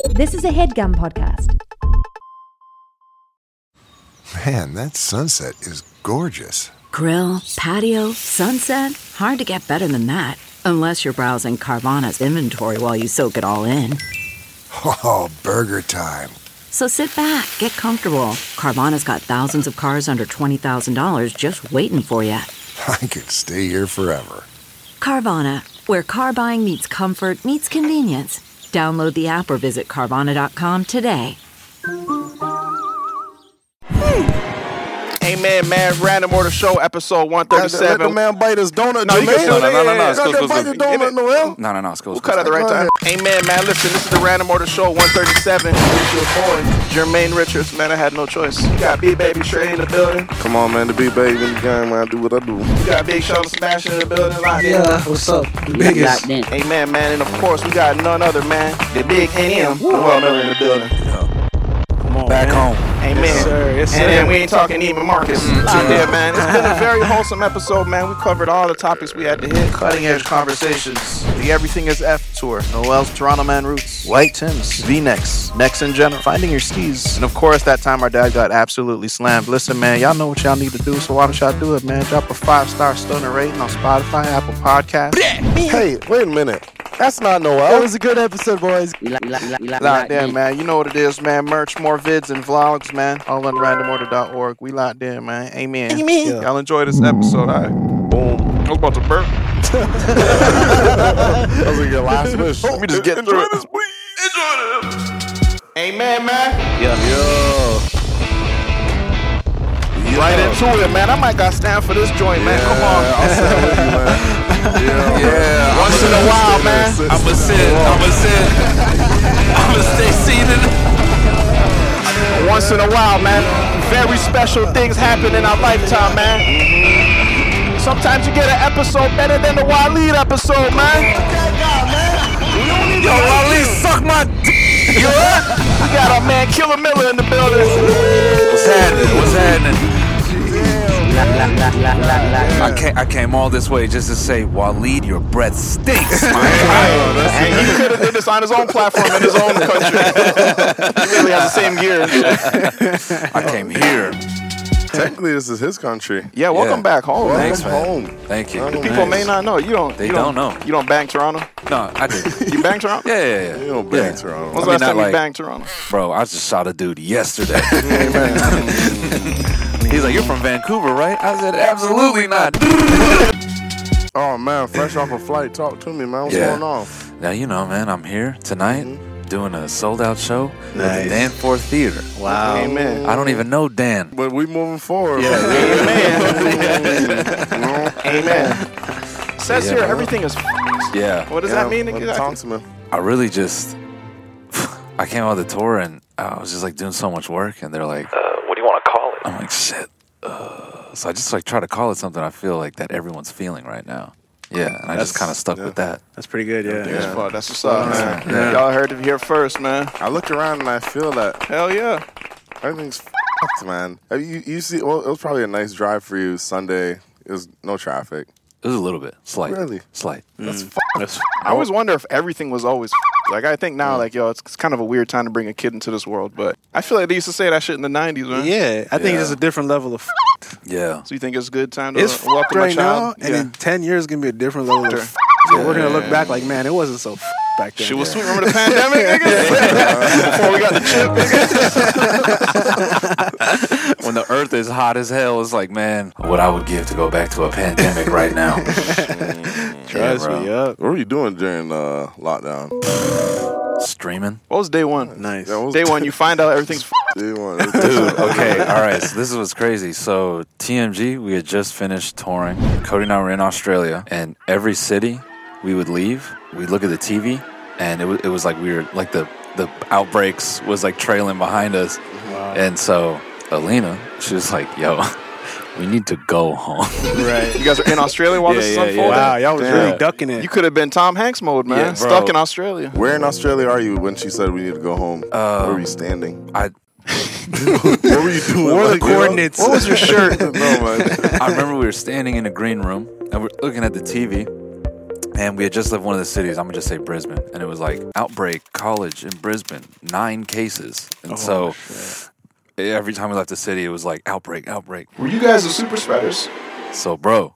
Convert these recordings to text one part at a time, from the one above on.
This is a HeadGum podcast. Man, that sunset is gorgeous. Grill, patio, sunset. Hard to get better than that. Unless you're browsing Carvana's inventory while you soak it all in. Oh, burger time. So sit back, get comfortable. Carvana's got thousands of cars under $20,000 just waiting for you. I could stay here forever. Carvana, where car buying meets comfort meets convenience. Download the app or visit Carvana.com today. Amen, man. Random Order Show, episode 137. Let the man bite his donut. No, you can No. bite your donut, Noel. No, it's cool. We'll cut at the right time. Amen, man. Listen, this is the Random Order Show 137. It's your boy, Jermaine Richards. Man, I had no choice. You got Big Baby Trey in the building. Come on, man. The big baby in the game, man. I do what I do. You got Big Show Smash in the building. Locked in. Yeah, what's up? Biggest. Amen, man. And of course, we got none other, man. The Big NM. Well, Miller in the building. Come on, Back man. home. Amen. Yes, sir. Yes, sir. And then we ain't talking Neiman Marcus. Out there, man. It's been a very wholesome episode, man. We covered all the topics we had to hit. Cutting edge conversations. The Everything is F tour. Noel's Toronto Man roots. White Tims. V-necks. Necks in general. Finding your skis. And of course, that time our dad got absolutely slammed. Listen, man, y'all know what y'all need to do, so why don't y'all do it, man? Drop a 5-star stunner rating on Spotify, Apple Podcasts. Hey, wait a minute. That's not That Noel. was a good episode, boys. Locked in, man. You know what it is, man. Merch, more vids and vlogs, man. All on randomorder.org. We locked in, man. Amen. Yeah. Y'all enjoy this episode, all right? Boom. I was about to burp. That was like your last wish. Let me just get through it. Enjoy this. Amen, man. Right into it, man. I might got stand for this joint, man. Come on. I'll stand with you, man. Yeah. Once in a while, man. I'ma sit. I'ma stay seated. Once in a while, man. Very special things happen in our lifetime, man. Sometimes you get an episode better than the Waleed episode, man. Yo, Waleed, suck my d***. You heard? We got our man Killer Miller in the building. What's happening? I came all this way just to say, Waleed, your breath stinks. And he could have did this on his own platform in his own country. He really has the same gear. I came here. Technically, this is his country. Yeah, welcome Yeah. back home. Thanks, man. Home. Thank you. People may not know. You don't. They you don't know. You don't bang Toronto. No, I did. You bang Toronto? Yeah. You don't bang Toronto. When's I the mean, last time not you like- banged Toronto? Bro, I just shot a dude yesterday. He's like, you're from Vancouver, right? I said, absolutely not. Oh, man. Fresh off a flight. Talk to me, man. What's Yeah. going on? Now, you know, man, I'm here tonight doing a sold-out show at the Nice. Danforth Theater. Wow. Amen. I don't even know Dan. But we moving forward. Amen. Says Yeah, here bro. everything is. Yeah. What does that mean? Talk Exactly? to me. I really just, I came out of the tour and I was just like doing so much work and they're like, what do you want to call it? I'm like, shit. So I just like try to call it something I feel like that everyone's feeling right now. Yeah, and I just kind of stuck with that. That's pretty good, yeah. That's what's up, man. Yeah. Y'all heard it here first, man. I look around and I feel that Hell yeah. everything's fucked, man. You see, well, it was probably a nice drive for you Sunday. It was no traffic. It was a little bit, slight. Really? Slight. That's I always wonder if everything was always like. I think now, like, yo, it's kind of a weird time to bring a kid into this world. But I feel like they used to say that shit in the 90s, man. Yeah, I think Yeah. it's a different level of Yeah. So you think it's a good time to It's welcome right a now, child? and in 10 years, it's going to be a different level of So we're going to look back like, man, it wasn't so back then. Shit was sweet. Remember the pandemic, nigga? Before we got the chip, nigga. When the earth is hot as hell, it's like, man, what I would give to go back to a pandemic right now. Trust bro. me, yeah. What were you doing during lockdown? Streaming. What was day one? Nice. That was Day one, you find out everything's day one. Dude, okay, all right. So this is what's crazy. So TMG, we had just finished touring. Cody and I were in Australia, and every city we would leave, we'd look at the TV, and it was like we were like the outbreaks was like trailing behind us, and so Alina, she was like, "Yo, we need to go home." right. You guys are in Australia while this is unfolding? Wow, y'all was Damn. really ducking it. You could have been Tom Hanks mode, man. Yeah, bro. Stuck in Australia. Where in Australia are you when she said we need to go home? Where were you standing? I What were you doing? What were the Like, you know? coordinates? What was your shirt? No, man. remember we were standing in a green room and we're looking at the TV, And we had just left one of the cities. I'm gonna just say Brisbane, and it was like outbreak college in Brisbane, 9 cases, and so every time we left the city, it was like outbreak. Were you guys the super spreaders? So, bro,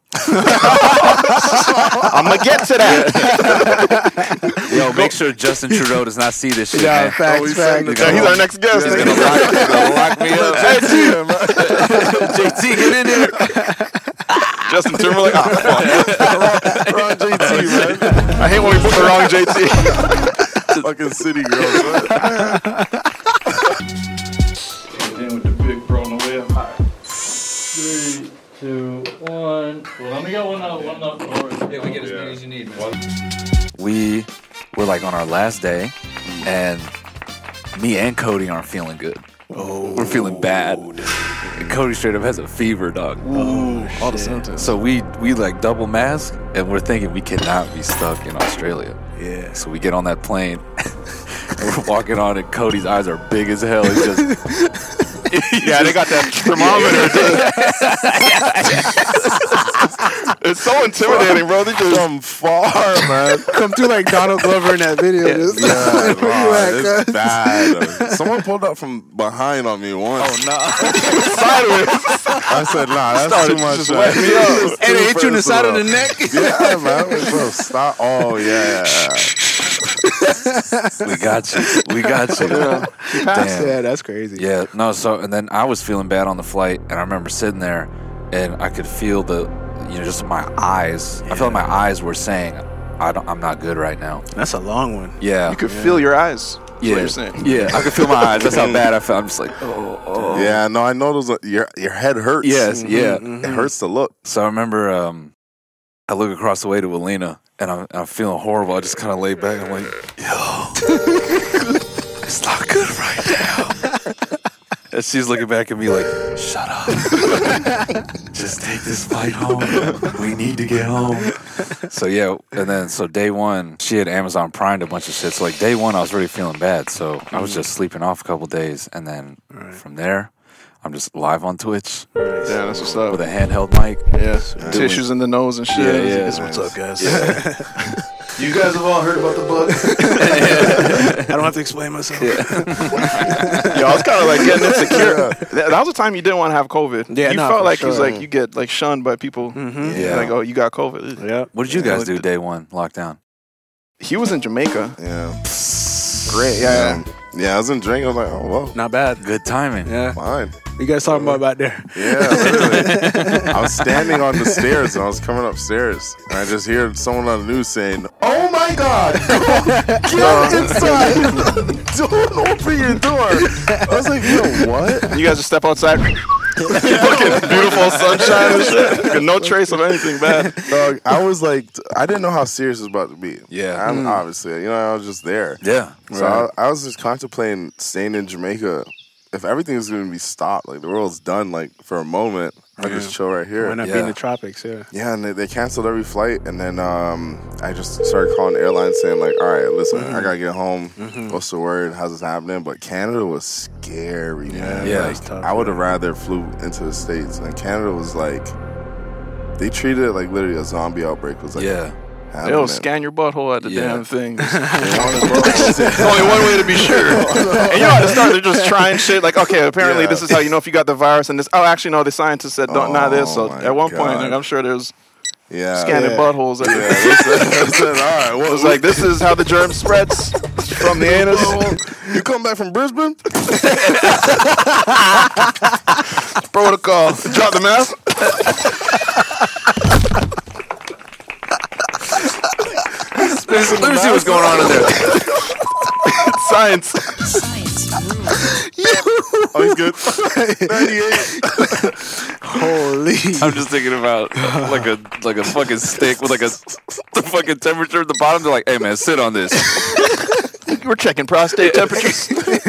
I'm gonna get to that. yo, make sure Justin Trudeau does not see this shit. Yeah, Man. facts. He's our next guest. He's gonna lock me up. JT, get in there. Justin Timberlake. Oh, Wrong JT, man. I hate when we put the wrong JT. Fucking city girls. In with the big bro on the wheel. 3, 2, 1. Well, let me get one up. Yeah, we get as many as you need, man. We were like on our last day, and me and Cody aren't feeling good. We're feeling bad. And Cody straight up has a fever, dog. All the symptoms. So we like double mask, and we're thinking we cannot be stuck in Australia. Yeah. So we get on that plane, and we're walking on, and Cody's eyes are big as hell. He's just Yeah, they got that thermometer. It's so intimidating, bro. They just From far, man. Come through like Donald Glover in that video. Just, Yeah, where you at, it's cuz? bad. Someone pulled up from behind on me once. oh no. sideways. I said, nah, that's too much. just wet me up. And they hit you in the side of the neck. Yeah, man. Bro, stop. Oh, yeah. We got you. Damn. Yeah, that's crazy. Yeah, no, so, and then I was feeling bad on the flight, and I remember sitting there, and I could feel just my eyes. I felt like my eyes were saying, I'm not good right now. That's a long one. Yeah. You could feel your eyes. That's yeah. what you're saying. Yeah, I could feel my eyes. That's how bad I felt. I'm just like, oh. Yeah, no, I know those. Your head hurts. Yes, yeah. It hurts to look. So I remember I look across the way to Alina, and I'm feeling horrible. I just kind of lay back. I'm like, yo, it's not good right now. And she's looking back at me like, shut up. Just take this flight home. We need to get home. So yeah, and then so day one, she had Amazon Primed a bunch of shit. So like day one, I was really feeling bad. So I was just sleeping off a couple days. And then from there, I'm just live on Twitch Yeah, that's what's up. with a handheld mic. Yeah, tissues in the nose and shit. Yeah. That's what's up, guys. You guys have all heard about the bug? I don't have to explain myself. Yo, I was kind of like getting insecure. That was the time you didn't want to have COVID. Yeah, you no, felt for like sure. he's like you get like shunned by people. Yeah. Like, oh, you got COVID. Yeah. What did you guys do day one lockdown? He was in Jamaica. Yeah. Great. Yeah. Yeah, I was in drink. I was like, oh, well, Not bad. Good timing. Yeah. fine. You guys talking about back there? Yeah, literally. I was standing on the stairs and I was coming upstairs. And I just hear someone on the news saying, oh my God, get inside. Don't open your door. I was like, yo, what? You guys just step outside. Fucking beautiful sunshine and shit. Like, no trace of anything bad. Dog, I was like, I didn't know how serious it was about to be. Yeah. I'm obviously, I was just there. Yeah. So I was just contemplating staying in Jamaica. If everything is going to be stopped, like the world's done, like for a moment, I just chill right here. Why not be in the tropics? Yeah. Yeah, and they canceled every flight, and then I just started calling airlines saying like, all right, listen, I gotta get home. What's the word? How's this happening? But Canada was scary, man. Yeah. Like, That's tough, I would have rather flew into the States, and Canada was like, they treated it like literally a zombie outbreak was like, Yeah. They'll scan your butthole at the Yeah. damn thing. There's only one way to be sure. And at the start, they're just trying shit. Like, okay, apparently this is how you know if you got the virus. And this, actually, no, the scientists said don't, not this. So my at one point, God. like, I'm sure there's Yeah, scanning buttholes. At the Listen, all right, It was like, this is how the germ spreads from the anus. you come back from Brisbane? Protocol. Drop the mask. Let me see what's going on in there. Science. Oh, he's good. 98. Holy. I'm just thinking about like a fucking stick with like the fucking temperature at the bottom. They're like, hey man, sit on this. We're checking prostate temperatures.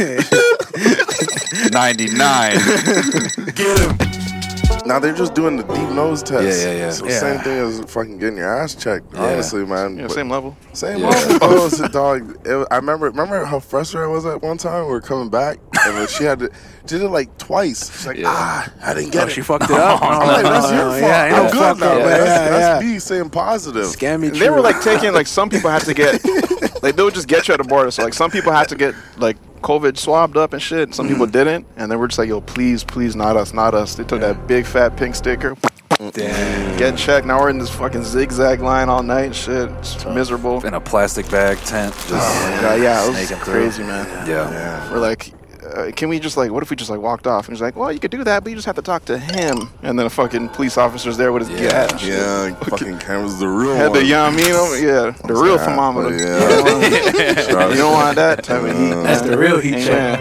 99. Get him. Now they're just doing the deep nose test. Yeah. So same thing as fucking getting your ass checked. Honestly, man. Yeah, But same level. Same level. Oh, dog. I remember how frustrated I was at one time. We were coming back, and but she did it like twice. She's like, I didn't get it. She fucked it up. I'm like, that's your fault. Yeah, ain't I'm no good fuck now. up. Like, Yeah, that's me saying positive. Scam me. They were like taking like some people had to get like they would just get you at the border. So like some people had to get like COVID swabbed up and shit. Some people didn't, and they were just like, yo, please, not us, not us. They took that big fat pink sticker. Damn. Get checked. Now we're in this fucking zigzag line all night and shit. It's miserable. In a plastic bag tent. Just God, yeah, it was snaking through. crazy, man. Yeah. We're like, can we just like, what if we just like walked off? And he's like, well, you could do that, but you just have to talk to him. And then a fucking police officer's there with his gat and shit. Yeah, fucking cameras, the real Had one. the the real thermometer. Yeah. You don't want that type of heat. That's the real heat check.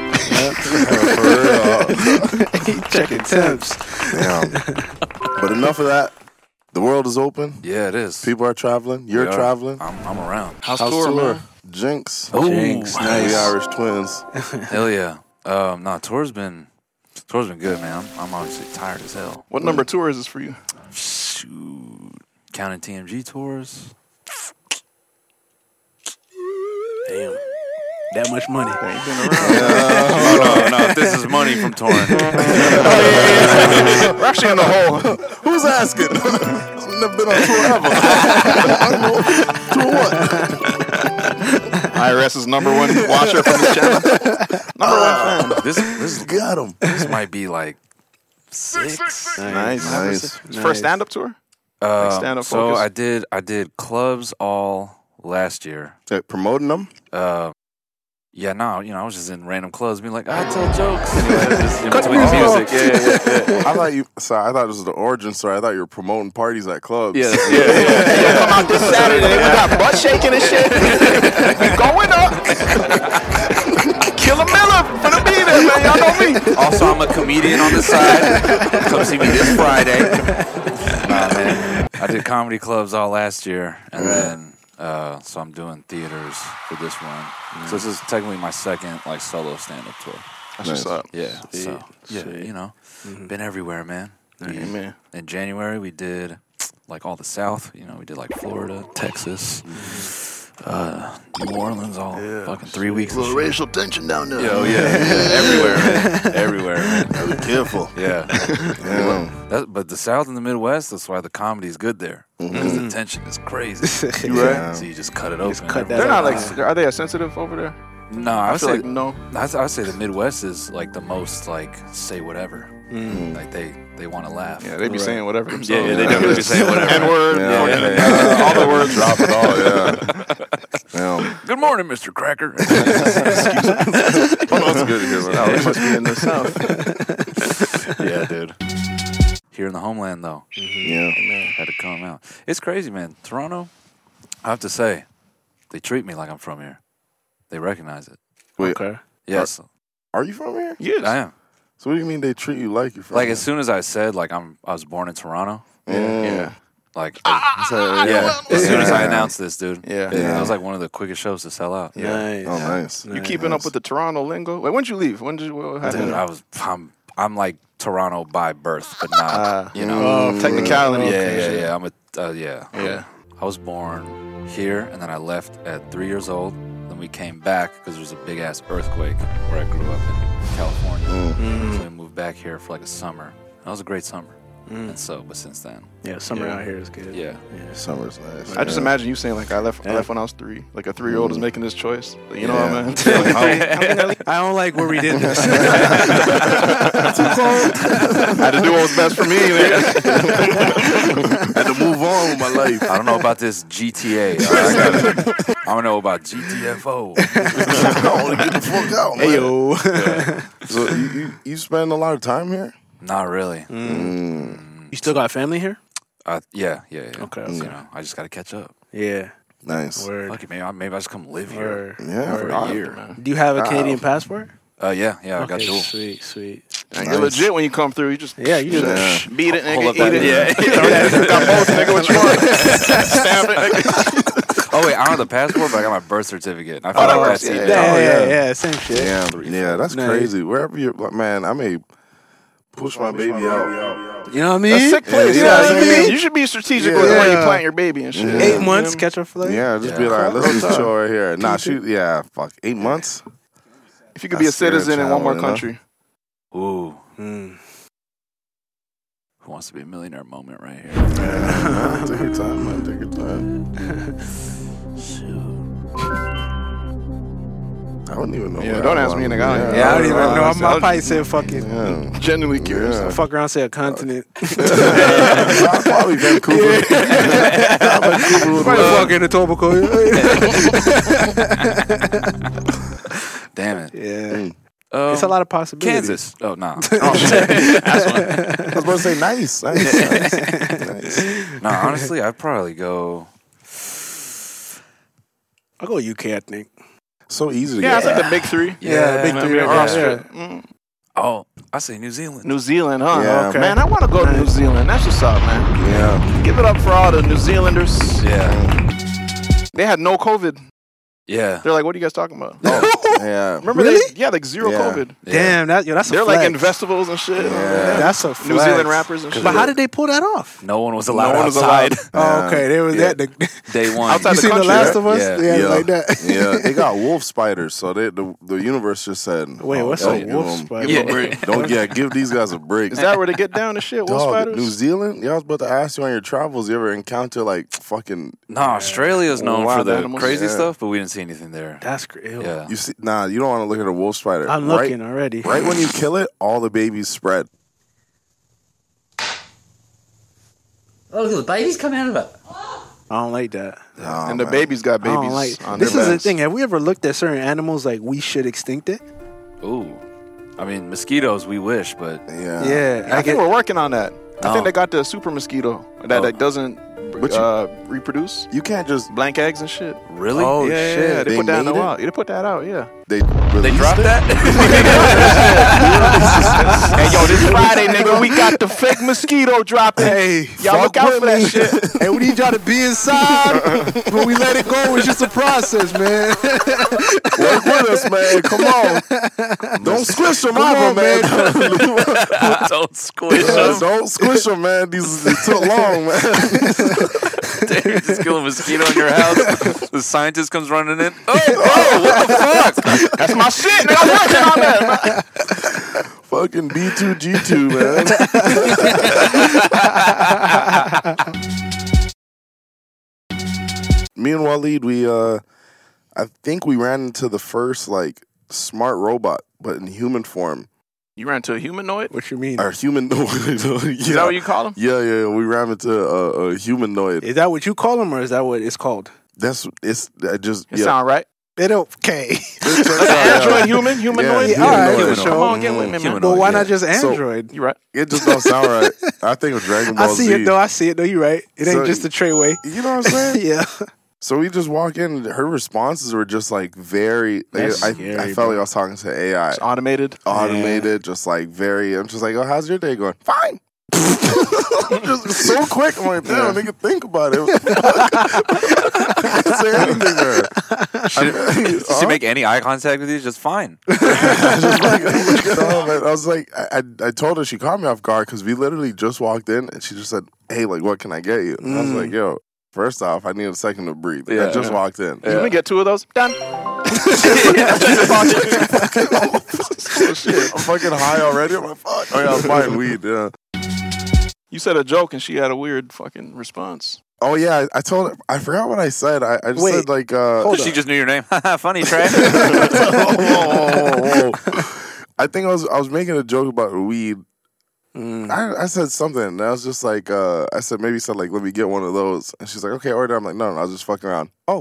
Heat checking temps. Damn. But enough of that. The world is open. Yeah, it is. People are traveling. You're We are. traveling. I'm around. How's tour, man? Jinx. Jinx, The Irish twins. Hell yeah. No, tour's been good, man. I'm honestly tired as hell. What number tour is this for you? Shoot. Counting TMG tours. Damn. That much money. Ain't been around. No. This is money from touring. We're actually in the hole. Who's asking? I've never been on tour ever. Tour what? IRS's number one watcher from this channel. Number one fan. This Got him. This might be like 6. Nice. First stand-up tour? stand-up so focus? I did clubs all last year. Promoting them? Yeah, no, I was just in random clubs being like, I tell jokes. Just in between the music. Yeah. I thought this was the origin story. I thought you were promoting parties at clubs. Yeah. Come out this Saturday. We got butt shaking and shit. We going up. Killer Miller finna be there, man. Y'all know me. Also, I'm a comedian on the side. Come see me this Friday. Nah, man. I did comedy clubs all last year, and then so I'm doing theaters for this one. So this is technically my second like solo stand-up tour. That's what's up. Yeah. So been everywhere, man. Amen. In January we did like all the South. We did like Florida, Texas, New Orleans, all fucking 3 weeks. A little racial tension down there. Everywhere, man. Be careful. Yeah. But the South and the Midwest, that's why the comedy's good there. Because the tension is crazy. Right. So you just cut it open. cut that They're not like, are they as sensitive over there? No, I would feel say like no. I would say the Midwest is like the most like say whatever. Like they want to laugh. Yeah, they be saying whatever themselves. Yeah, they definitely be saying whatever. N-word. All the words. Drop it all, yeah. Good morning, Mr. Cracker. Oh, no, it's good here. No, they must be in the South. Yeah, dude. Here in the homeland, though. Yeah. Had to come out. It's crazy, man. Toronto, I have to say, they treat me like I'm from here. They recognize it. Wait, Okay. Yes, are you from here? Yes. I am. So what do you mean they treat you like you're from Like here? as soon as I said like I was born in Toronto, Yeah. like As as soon as I announced this, dude, Yeah. it was like one of the quickest shows to sell out. Nice. Oh, nice. You keeping up with the Toronto lingo? Wait, when did you leave? What Dude, happened? I'm like Toronto by birth, but not Technicality. Yeah. I'm a Yeah. I was born here, and then I left at 3 years old. Then we came back because there was a big ass earthquake where I grew up in California. So we moved back here for like a summer. That was a great summer. And so, but since then, Yeah, summer out here is good. yeah. Summer's nice. I just imagine you saying like I left when I was 3. Like a 3-year-old is making this choice. Like, you know what I mean? I don't like where we did this. I had to do what was best for me. Had to move on with my life. I don't know about this GTA. I don't know about GTFO. I want to get the fuck out, man. Hey, yo. So you spend a lot of time here? Not really. You still got family here? Yeah. Okay. I just got to catch up. Yeah. Nice. Word. Fuck it, maybe I just come live here. Word. Yeah, For a year. Do you have a Canadian passport? Yeah, I got Okay, dual. Sweet. And you're legit when you come through. You just Yeah, you just beat it, Hold nigga, up that eat it. yeah. Got both, nigga. What you want? Stamp it, nigga. Oh wait, I don't have the passport, but I got my birth certificate. I feel like that's yeah. even. Yeah, same shit. Yeah, that's Nice. crazy. Wherever you're, man, I may push my baby out. You know what I mean? That's a sick place. Yeah, Yeah, you know what I mean? You should be strategic Yeah. with where you plant your baby and shit. 8 months, catch a flight. Yeah, just be like, let's just chill right here. Nah, shoot, fuck, 8 months? If you could be a citizen in one more country. Ooh. Mm. Who wants to be a millionaire moment right here? Yeah, take your time, man. Take your time. Shoot. I don't even know. Yeah, don't ask me, nigga. Yeah, I don't even know. I probably said fucking. Yeah. Genuinely curious. Yeah. Fuck around, say a continent. Probably Vancouver. Probably fucking Etobicoke. Damn it. Yeah. It's a lot of possibilities. Kansas. Oh, no. I was about to say nice. No, honestly, I'd probably go. I'll go UK, I think. So easy to Yeah, get. it's like the big three. Yeah, big three. Or Australia. Oh, I say New Zealand. New Zealand, huh? Yeah. Okay. Man, I want to go to New Zealand. That's what's up, man. Yeah. Give it up for all the New Zealanders. Yeah. They had no COVID. Yeah. They're like, what are you guys talking about? Yeah. Remember Really? like zero Yeah. COVID. Damn, that's a They're like in flex. festivals and shit. That's a New flex. Zealand rappers and shit. But how did they pull that off? No one was allowed one was outside. Oh, okay. They was Yeah. that. Day one. Outside You the seen The country, Last right? of Us? Yeah. Yeah, like that. Yeah, they got wolf spiders, so the universe just said, Wait, what's yo, a give wolf them- spider? give them- give these guys a break. Is that where they get down to shit? Wolf Dog, spiders? New Zealand? Yeah, I was about to ask you on your travels, you ever encounter like fucking No, Australia's known Wild for the animals. crazy Yeah. stuff, but we didn't see anything there. That's crazy. Yeah. you see you don't want to look at a wolf spider. I'm right, looking already. right when you kill it, all the babies spread. Oh, look at the babies coming out of it. I don't like that. and the babies got I don't babies like. on This their is the backs. thing. Have we ever looked at certain animals like we should extinct it? Ooh. I mean, mosquitoes, we wish, but Yeah. Yeah, I think we're working on that. I Oh. think they got the super mosquito that doesn't But reproduce. You can't just Blank eggs and shit. really? Oh, yeah, shit. yeah, they They put that in the made it? wild. Yeah, they put that out, yeah. they They dropped that? Hey, yo, this Friday, nigga, we got the fake mosquito dropping. Hey, Y'all look out for that shit. Hey, we need y'all to be inside. When we let it go, it's just a process, man. Work with us, man. Come on. Don't squish them either, man. Don't squish Yeah, them. don't squish them, man. These took long, man. You just kill a mosquito in your house. The scientist comes running in. Oh, bro, what the fuck? That's my shit, nigga. I'm working on that. Fucking B2G2, man. Me and Waleed, I think we ran into the first like smart robot, but in human form. You ran into a humanoid? What you mean? Or humanoid. Is that what you call them? Yeah. We ran into a humanoid. Is that what you call them, or is that what it's called? It sound right? It okay. Android, humanoid? Yeah, all right, humanoid. for sure. Come on, get with me, man. Humanoid. But why not yeah. just Android? You right? It just don't sound right. I think of Dragon Ball I see Z. it though. I see it though. You're right. It ain't So- just a Treyway. You know what I'm saying? Yeah. So we just walk in, and her responses were just like very. That's I scary, felt bro. like I was talking to AI, It's automated. automated, just like very. I'm just like, oh, how's your day going? Fine. Just so quick. I'm like, damn, nigga, think about it. I can't say anything there. Does she make any eye contact with you? Just fine. I was like, I told her, she caught me off guard because we literally just walked in and she just said, hey, like, what can I get you? And I was like, yo, first off, I need a second to breathe. Yeah. I just walked in. Let me get 2 of those. Done. Oh, shit. I'm fucking high already. I'm like, fuck. Oh, yeah, I'm buying weed. Yeah. You said a joke and she had a weird fucking response. Oh, yeah. I told her, I forgot what I said. I just Wait. said, like, She just knew your name. Funny, Trey. whoa. I think I was making a joke about weed. I said something, and I was just like, I said, maybe said, like, let me get one of those. And she's like, okay, order. I'm like, no, I was just fucking around. Oh.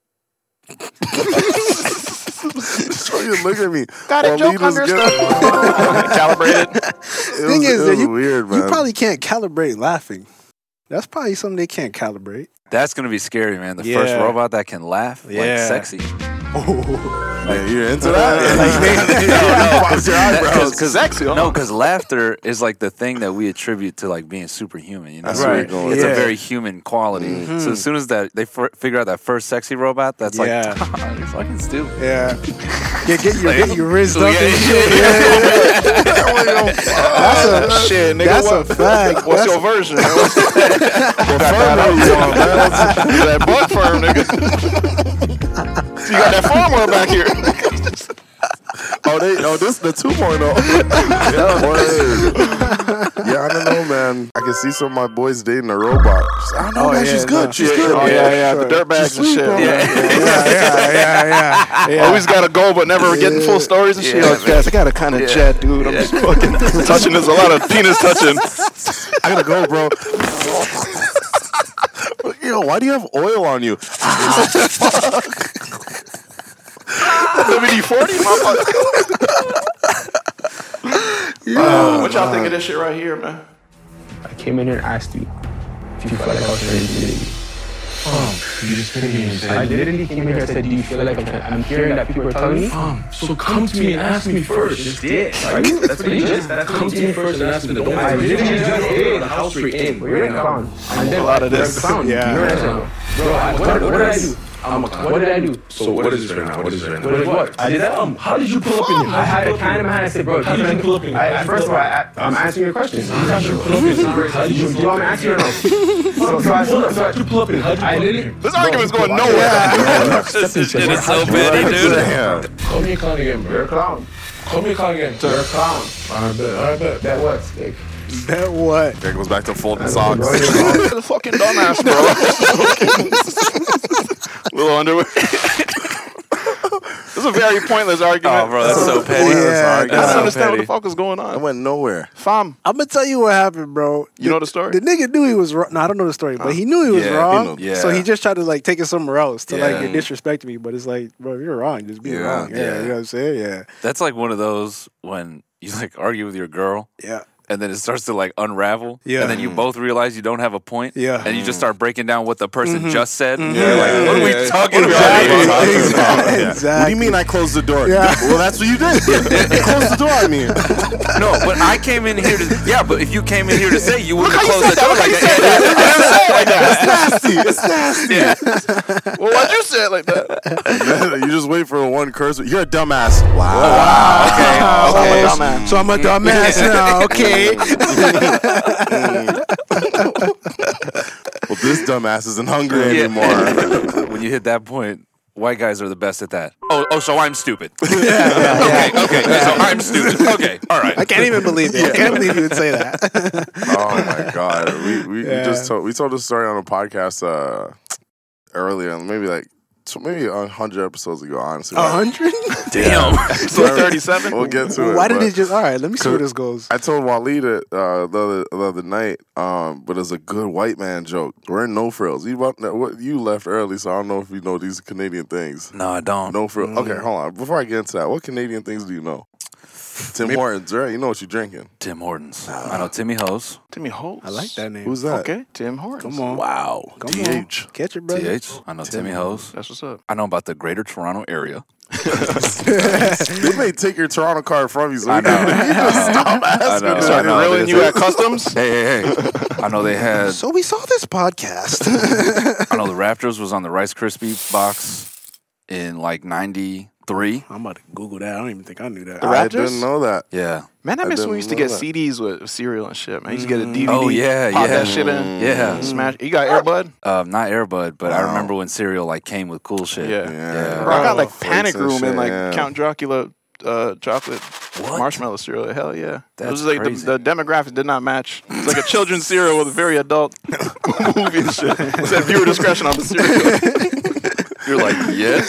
So you look at me. Got a joke understood. Calibrated. Thing is, it that was weird, man. you probably can't calibrate laughing. That's probably something they can't calibrate. That's going to be scary, man. The first Yeah. robot that can laugh, like Yeah. sexy. Yeah, you're into that? Box your eyebrows. Because Sexy, huh? No, because laughter is like the thing that we attribute to like being superhuman. You know, That's where you're going. It's Yeah. a very human quality. So as soon as that they figure out that first sexy robot, that's like, Yeah. you're fucking stupid. Yeah. Get your wrist up and shit. Shit, nigga. That's a fact. What's That's your version? What firm are you on, man? That bug firm, nigga. You got that firmware back here. Oh This is the 2.0. Yeah, I don't know, man. I can see some of my boys dating a robot. I don't know, man. She's good. She's good. Oh, yeah. The dirtbags and shit. Yeah. Always got to go, but never getting full stories and shit. Like, guys, I got to kind of jet, dude. I'm just fucking touching. There's a lot of penis touching. I gotta go, bro. Yo, why do you have oil on you? WD-40, motherfucker. What y'all think of this shit right here, man? I came in here and asked you if you felt like I was ready to date you. You just came here and said, I literally came in here and said, do you feel like I'm hearing that people are telling me? so come to me and ask me first. Just did. Right? That's what you just come to me first and ask me. Don't I literally just did the house we're in. You're a clown. And then a lot of this. You're a clown. Yeah. You're a clown. Bro, what did I do? What did I do? So what is this right now? What is this right now? What is what? I did that. How did you pull up in here? I had a can in my hand. I said, bro, How did you pull up in here? First of all, I'm answering your question. How did you pull up in here? How did you Do you want me to answer or no? So I pull up in here. I literally. This argument's going nowhere. This shit is so petty, dude. Damn. Call me a clown again, bro. You're a clown. Call me a clown again. You're a clown. I bet. That what? Like, That what? That goes back to folding socks. The fucking dumbass, bro. Little underwear. This is a very pointless argument. Oh, bro, that's so petty. Yeah, I don't understand what the fuck is going I on. went nowhere. Fam, I'm gonna tell you what happened, bro. you know the story? The nigga knew he was wrong. No, I don't know the story, but he knew he was Yeah, he wrong. knew. So he just tried to like take it somewhere else to like Yeah. disrespect me. But it's like, bro, if you're wrong, just be wrong. Yeah, yeah. you know what I'm saying? Yeah, That's like one of those when you like argue with your girl. yeah. And then it starts to like unravel. Yeah. And then you both realize you don't have a point. Yeah. And you just start breaking down what the person just said. Yeah. You're like, what are we talking about? Exactly. What do you mean I closed the door? Yeah. Well, that's what you did. You closed the door on me. No, but I came in here to. Yeah, but if you came in here to say you wouldn't have closed the door like that. It's nasty. Well, why'd you say it like that? You just wait for one curse. You're a dumbass. Wow. Okay. Dumbass. So I'm a dumbass now. Okay. Well, this dumbass isn't hungry anymore. When you hit that point, white guys are the best at that. Oh, so I'm stupid. Okay, so I'm stupid. Okay, all right. I can't even believe it. I can't believe you would say that. Oh my god. We told this story on a podcast earlier, maybe 100 episodes ago, honestly. 100? Damn. So 37? We'll get to it. Why did but it just? All right, let me see where this goes. I told Waleed it the other night, but it's a good white man joke. We're in No Frills. You left early, so I don't know if you know these Canadian things. No, I don't. No Frills. Okay, hold on. Before I get into that, what Canadian things do you know? Tim Hortons, right? You know what you're drinking. Tim Hortons. I know Timmy Hose. Timmy Holt. I like that name. Who's that? Okay, Tim Hortons. Come on. Wow. Come DH. on. Catch it, brother. TH. I know Timmy Hose. That's what's up. I know about the Greater Toronto area. They may take your Toronto card from you, so I know. you just stop asking. I know. Started reeling you at customs? Hey. I know they had. So we saw this podcast. I know the Raptors was on the Rice Krispie box in like 93. I'm about to Google that. I don't even think I knew that. The I Raptors? didn't know that. Yeah. Man, I miss when we used to get know that. CDs with cereal and shit, man. You used to get a DVD. Oh, yeah, pop yeah. that shit in. Yeah. Smash. You got Airbud? Not Airbud, but I remember when cereal like came with cool shit. Yeah. Yeah. Bro, I got like Flakes Panic and Room shit, and like yeah. Count Dracula chocolate What? marshmallow cereal. Hell yeah. That's it was like crazy. the demographics did not match. It's like a children's cereal with a very adult movie and shit. It said viewer discretion on the cereal. You're like, yes.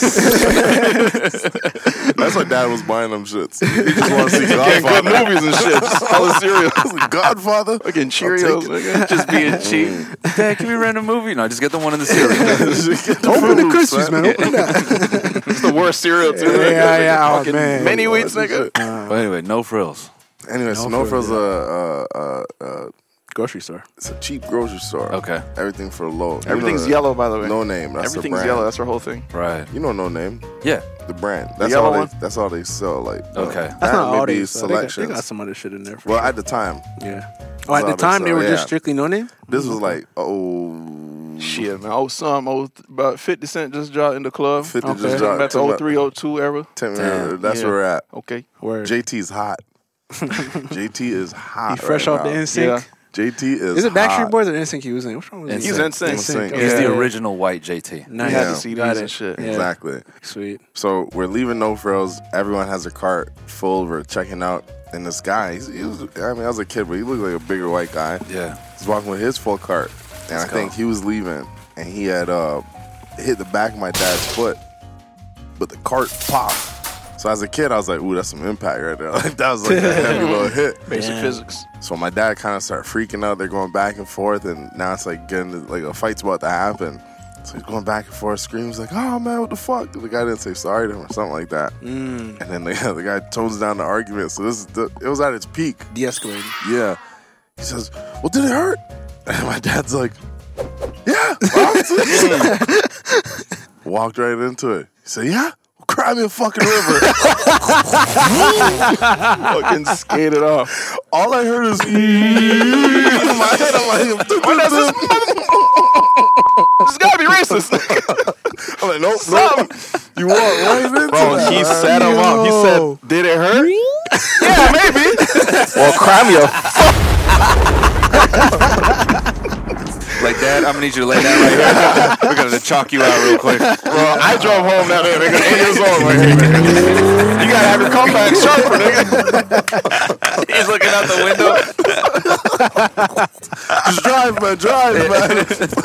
That's why Dad was buying them shits. He just want to see Getting good Godfather. movies and shit. Just all the cereal. Godfather? Fucking Cheerios. nigga. Just being cheap. Dad, can we rent a movie? No, just get the one in the cereal. Open the Krispies, man. Open that. It's the worst cereal, too. Yeah. Oh, Fucking man. many wheats, nigga. But anyway, no frills. Anyway, so No No Frills Frills, Grocery store. it's a cheap grocery store. Okay. Everything for low. You Everything's know yellow, by the way. No Name. That's the Everything's brand. yellow. That's our whole thing. Right. You know No Name. Yeah. The brand. That's yellow all one? that's all they sell. Like Okay. That's not all maybe they sell. They got selections. some other shit in there. For Well, sure. at the time, Yeah. Oh, at all the they time they sell, were just yeah. strictly no name. this was like Shit, man. About 50 Cent just dropped in the club. 50 Okay. just dropped. Back to 03, 02 era. That's Yeah. where we're at. Okay. Word. JT's hot. JT is hot. He fresh right off the now. NSYNC. Yeah. JT is it Backstreet hot. Boys or NSYNC he was in? What's wrong with He's NSYNC. NSYNC. He's the original white JT. Nice. He had Yeah. the CDs Got and it. shit. Yeah. Exactly. Sweet. So we're leaving No Frills. Everyone has a cart full. We're checking out. And this guy, I was a kid, but he looked like a bigger white guy. Yeah. He's walking with his full cart. And I think he was leaving. And he had hit the back of my dad's foot. But the cart popped. So as a kid, I was like, ooh, that's some impact right there. Like, that was like a heavy little hit. Basic physics. So my dad kind of started freaking out. They're going back and forth. And now it's like getting to, like a fight's about to happen. So he's going back and forth, screams like, oh, man, what the fuck? The guy didn't say sorry to him or something like that. And then the guy tones down the argument. So it was at its peak. De-escalating. Yeah. He says, well, did it hurt? And my dad's like, yeah. Walked right into it. He said, yeah? Well, cry me a fucking river. Fucking skated off. All I heard is, in my head, I'm like, This gotta be racist. I'm like, nope. You walk right into Bro, that. he set him up. He said, did it hurt? Yeah, maybe. Well, cry me a Like, Dad, I'm gonna need you to lay down right here. We're gonna chalk you out real quick. Bro, I drove home that day, nigga, 8 years old. Like, hey, nigga, you gotta have your comeback sharper, nigga. He's looking out the window. Just drive, man.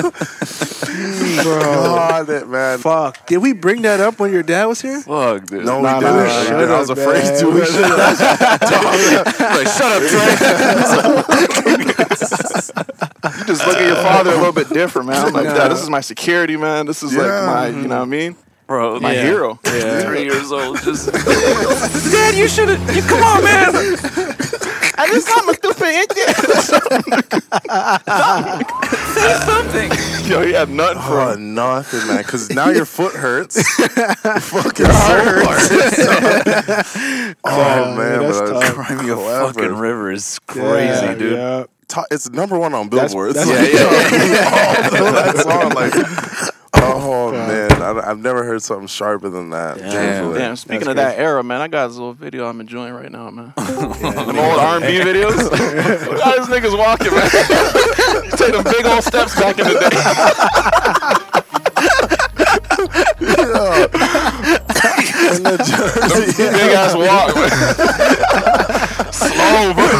God, it, man. Fuck. Did we bring that up when your dad was here? Fuck, dude. No, we Nah, didn't. shut I was up, afraid man. to. We should've. Like, shut up, Trey. You just look at your father a little bit different, man. I'm like, Dad, this is my security, man. This is like my, you know what I mean? Bro, My hero. 3 years old, just Dad, you should have. Come on, man. I just saw my stupid Say something. Yo, he had nothing for Oh, him. nothing, man. Because now your foot hurts. Your fucking soul hurts. Oh, man. that's But tough. Cry me a fucking river is crazy, dude. Yeah. It's number one on Billboard. that's- That song, like, oh, man. I've never heard something sharper than that. Damn. Damn, speaking of that era, man, I got this little video I'm enjoying right now, man. Them old R&B videos. Look how these niggas walking, man. Take them big old steps back in the day. Big ass walk, man. Slow, bro.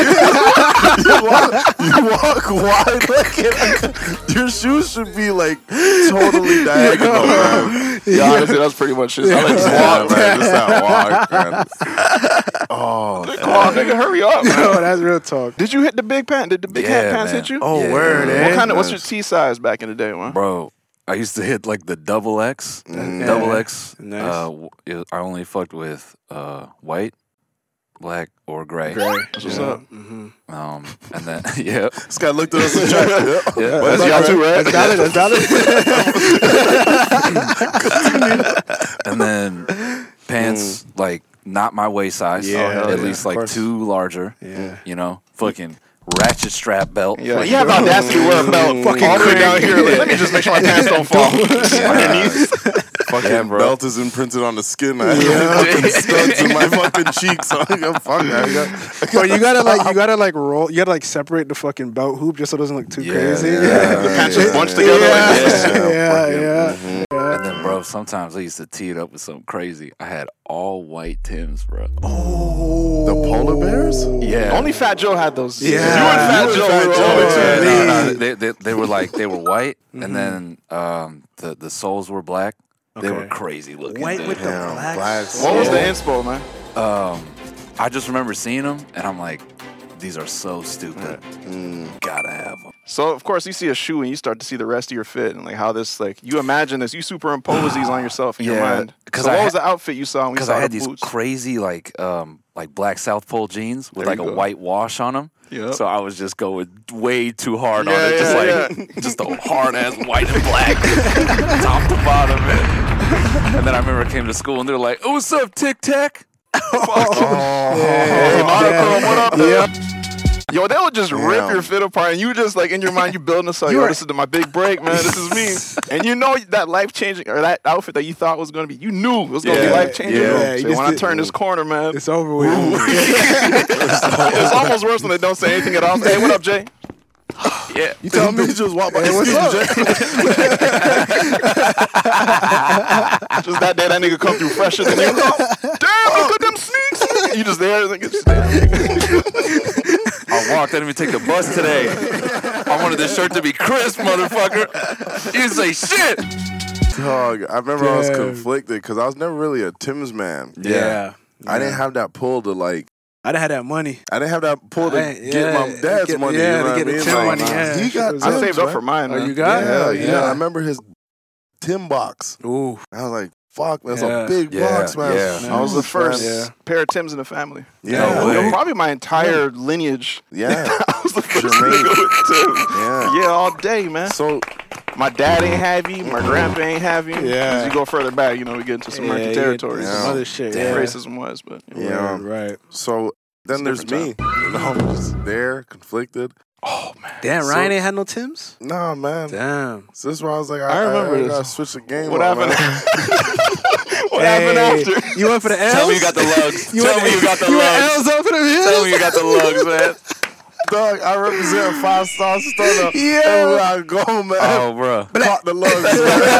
You walk wide looking. Your shoes should be like totally diagonal, man. Yeah, honestly, that's pretty much it. I like just walk, man. Just that walk, man. Oh, Come on, nigga, hurry up, man. No, that's real talk. Did you hit the big pants? Did the big hat pants man. hit you? Oh, Yeah. word, What eh? kind of? What's your T size back in the day, man? Bro, I used to hit like the double X. Mm. Double X. Nice. I only fucked with white, black, or gray. That's what's up. And then yeah, this guy looked at us and tried. yeah. That's y'all too, right? That's valid. And then pants like not my waist size. Yeah, at yeah, least of like course. 2 larger. Yeah. You know, fucking ratchet strap belt. Yeah, you have the audacity to wear a belt fucking all the way down here. Like, let me just make sure my pants don't fall underneath. Fucking Yeah, bro. belt is imprinted on the skin. I have fucking studs in my fucking cheeks. I'm like, fuck that. But you gotta like roll. You gotta like separate the fucking belt hoop just so it doesn't look too crazy. The pants just bunched together like this. Yeah. And then, bro, sometimes I used to tee it up with something crazy. I had all white Tims, bro. The polar bears? Yeah. Only Fat Joe had those. Yeah. You and Fat Joe were always They were like they were white, and then the soles were black. They were crazy looking. White dude. with the black. What was the inspo, man? I just remember seeing them, and I'm like, these are so stupid. Gotta have them. So of course you see a shoe and you start to see the rest of your fit and like how this like you imagine this, you superimpose these on yourself in your Yeah, mind. 'cause So I what was had- the outfit you saw when we Because saw I had the these boots? crazy like black South Pole jeans with There like you a go. white wash on them. Yep. So I was just going way too hard on Yeah, it, just yeah, just a hard ass white and black, top to bottom. And then I remember I came to school and they're like, "Oh, what's up, Tic Tac?" Hey, monochrome, what up, man? Yo, they would just rip Damn. your fit apart, and you just like in your mind, you building this like, yo, this is my big break, man. This is me, and you know that life changing or that outfit that you thought was gonna be, you knew it was gonna be Yeah, life changing. yeah, you So just when I did- turn this corner, man, It's over with. it's almost worse when they don't say anything at all. Hey, what up, Jay? Yeah. You tell me just walk by. Hey, what's up? Just that day, that nigga come through fresher than you. Damn, look at them sneaks. You just there. Like, I walked. I didn't even take the bus today. I wanted this shirt to be crisp, motherfucker. You didn't say shit. Dog, I remember I was conflicted because I was never really a Tim's man. Yeah. I didn't have that pull to like. I didn't have that money. I didn't have that pull to get my dad's money. Yeah, you know to get what I the mean? Tim Like, money. Yeah, he got. I saved up for mine. Oh, man. you got? Yeah. I remember his Tim box. Ooh. I was like, "Fuck, that's Yeah. a big box, man." Yeah. I was the first Yeah. pair of Tims in the family. Yeah. No way. Probably my entire lineage. Yeah. I was the first Jermaine. nigga with Tims. Yeah. Yeah, all day, man. So My dad ain't have you. My grandpa ain't have you. Yeah. As you go further back, you know, we get into some murky territories. yeah. Some other shit. Damn. Yeah. Racism was, but yeah. Right. So then It's there's a me. different You know, I'm just there, conflicted. Damn, Ryan ain't had no Tims? Nah, man. Damn. So this is why I was like, I remember I this. gotta switch the game. What up, happened? man. What happened after? You went for the L's? Tell me you got the lugs. Tell me you got the You went lugs. L's up for the hills? Tell me you got the lugs, man. Dog, I represent 5-star startup. Yeah. Everywhere I go, man. Oh, bro. Caught the lugs, man.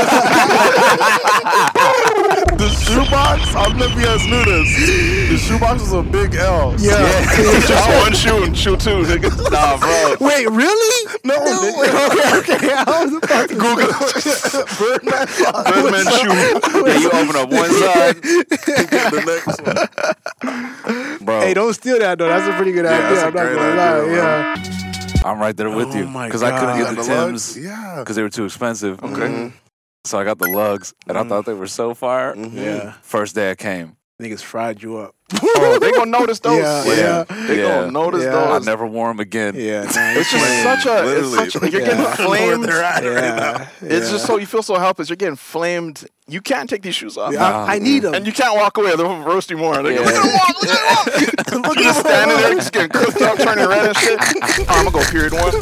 The shoebox, I'll never guys knew this. The shoebox was a big L. Yeah. Just one shoe and shoe two, nigga. Nah, bro. Wait, really? No, nigga. Okay. I was about to Google Birdman. Birdman shoe. Yeah, you open up one side, The next one. bro. Hey, don't steal that though. That's a pretty good Yeah, idea. that's a I'm not great gonna idea, lie. man. Yeah. I'm right there with Oh you my because I couldn't God. get the The Tims lugs? Yeah. because they were too expensive. Okay. So I got the lugs, and I thought they were so fire. Yeah. First day I came, Niggas fried you up. Oh, they gonna notice those. Yeah. They Yeah. gonna notice Yeah. I those. never wore them again. Yeah. It's just such a. Literally. It's such, like, you're Yeah. getting flamed. Yeah. It's just so you feel so helpless. You're getting flamed. You can't take these shoes off. I need them. And you can't walk away. They'll roast you more. Like, Yeah. look at him walk. Look at him walk. Look at him standing there, just getting cooked up, turning red and shit. Oh, I'm gonna go period one.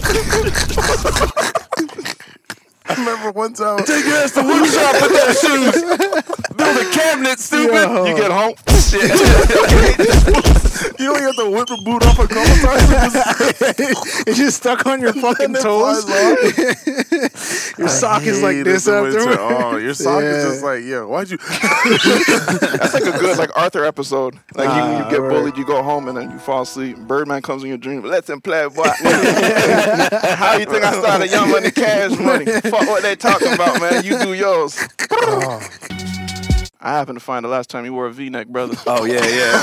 I remember one time. Take your ass to wood shop with that shoes. Build a cabinet, stupid. Yo. You get home. Shit. You don't have to whip a boot off a couple times. It's just stuck on your fucking it toes. flies Your sock is like Hated this the winter. after. Oh, your sock is Yeah. just like, yeah, why'd you? That's like a good Arthur episode. Like you get right. bullied, you go home and then you fall asleep. Birdman comes in your dream. Let him play, boy. How you think I started Young Money Cash Money? Fuck what they talking about, man. You do yours. I happened to find the last time you wore a V-neck, brother. Oh yeah. Yeah,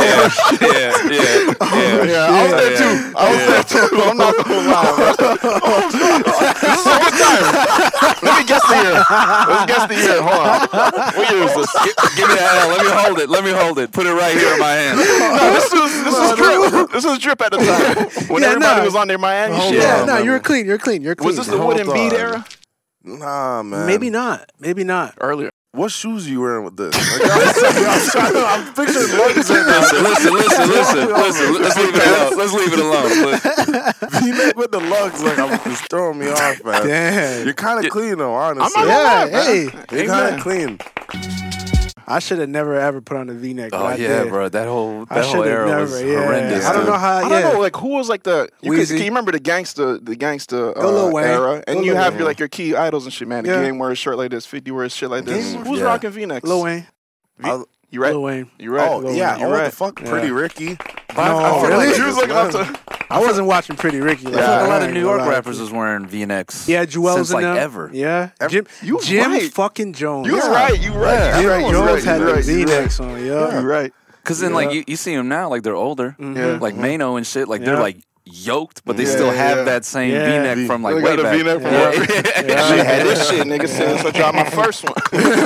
I was there too. I'm not gonna lie, bro. This is what time. Let me guess the year. Let's guess the year. Hold on. What year is this? Give me that L. Let me hold it. Put it right here in my hand. No, this was drip. This was drip at the time when everybody was on their Miami shit. Yeah, on, no, man. you're clean. You're clean. Was this the wooden Hold bead on. era? Nah, man. Maybe not. Maybe not. Earlier. What shoes are you wearing with this? Like, I'm picturing lugs in Listen. Let's leave it alone. Let's leave it alone. V-neck with the lugs. Like, it's throwing me off, man. Damn. You're kind of clean, though, honestly. I'm not Yeah, gonna lie, hey. You're kind of clean. I should have never ever put on a V-neck. Oh but I yeah, did. bro. That whole I should have era never. was Yeah. horrendous. I don't dude. know how. I Yeah. don't know, like who was like the can Weezy. you remember the gangsta Lil Wayne. era? And Go you Lil have Wayne. your like your key idols and shit, man. The Yeah. Game wears shit like this, 50 wears shit like this. Game Who's Yeah. rocking V-necks? Lil Wayne. You right? Lil Wayne. You right? Oh, yeah. You What the right. fuck? Pretty Ricky. No, I feel really? like You was looking up to. I wasn't watching Pretty Ricky. Like, I feel like a lot I of ain't New gonna York lie. rappers was wearing V-necks. Yeah, Jewel's since in like them. ever. Yeah, Jim You Jim right. fucking Jones. You right. You right. Jim You right. You Jones right. had You the right. You V-necks on. Yeah. You right. Cause then like you see them now, like they're older, Yeah. like Mano and shit, like Yeah. they're like yoked, but they Yeah, still have yeah. that same Yeah. V-neck from like They way got a back. V-neck from Yeah. way Shit had this shit, nigga. Since I dropped my first one.